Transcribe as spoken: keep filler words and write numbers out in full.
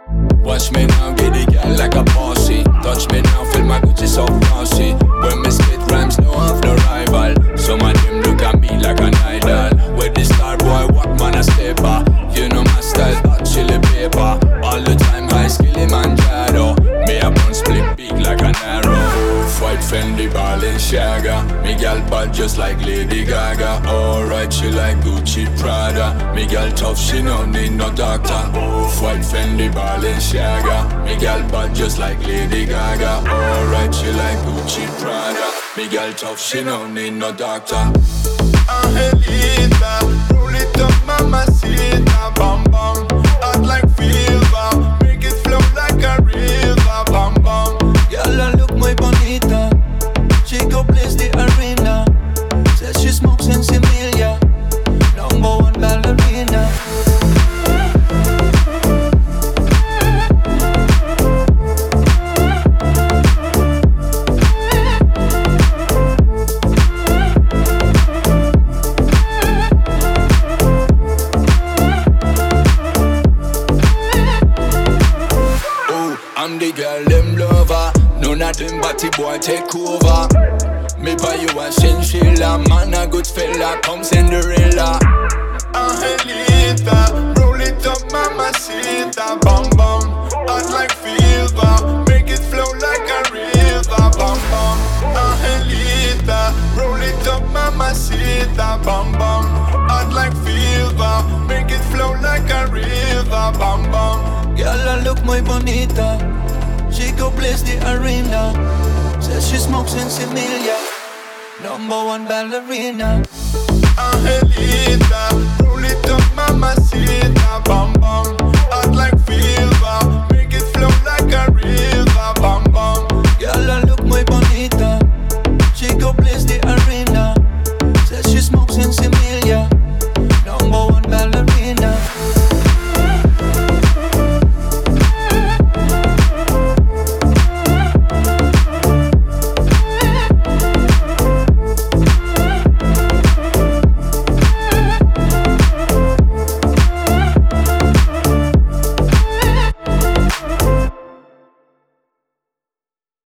Watch me now, get the girl like a bossy. Touch me now, feel my Gucci so glossy. When me spit rhymes, no have no rival. Some of them look at me like an idol. With the star boy, what man a stepper. You know my style, hot chili paper. All the time, high skilly manjaro. Me a bun split big like an arrow. White Fendi Balenciaga. Me gal bad just like Lady Gaga. Alright, she like Gucci Prada. Me gal tough, she no need no doctor. White Fendi Balenciaga. Me gal bad just like Lady Gaga. Alright, she like Gucci Prada. Me gal tough, she no need no doctor. Angelita, roll it up, mamacita, bam bam. Hot like fever, make it flow like a river, bam bam. Girl, I look muy bonita. She go place the arena. Says she smokes in Similia. Number one ballerina. I'm the girl, them lover. None of them batty boy take over. Me buy you a chinchilla. Man a good fella, come Cinderella. Angelita, roll it up, mamacita, bam bam. Hot like fever, make it flow like a river, bam bam. Angelita, roll it up, mamacita, bam bam. Hot like fever, make it flow like a river, bam bam. Girl, I look muy bonita. She go place the arena. Says she smokes in Similia. Number one ballerina. Angelita, roll it up, mamacita, bam bam. Hot like fever, make it flow like a river, bam bam. Girl, I look muy bonita. She go place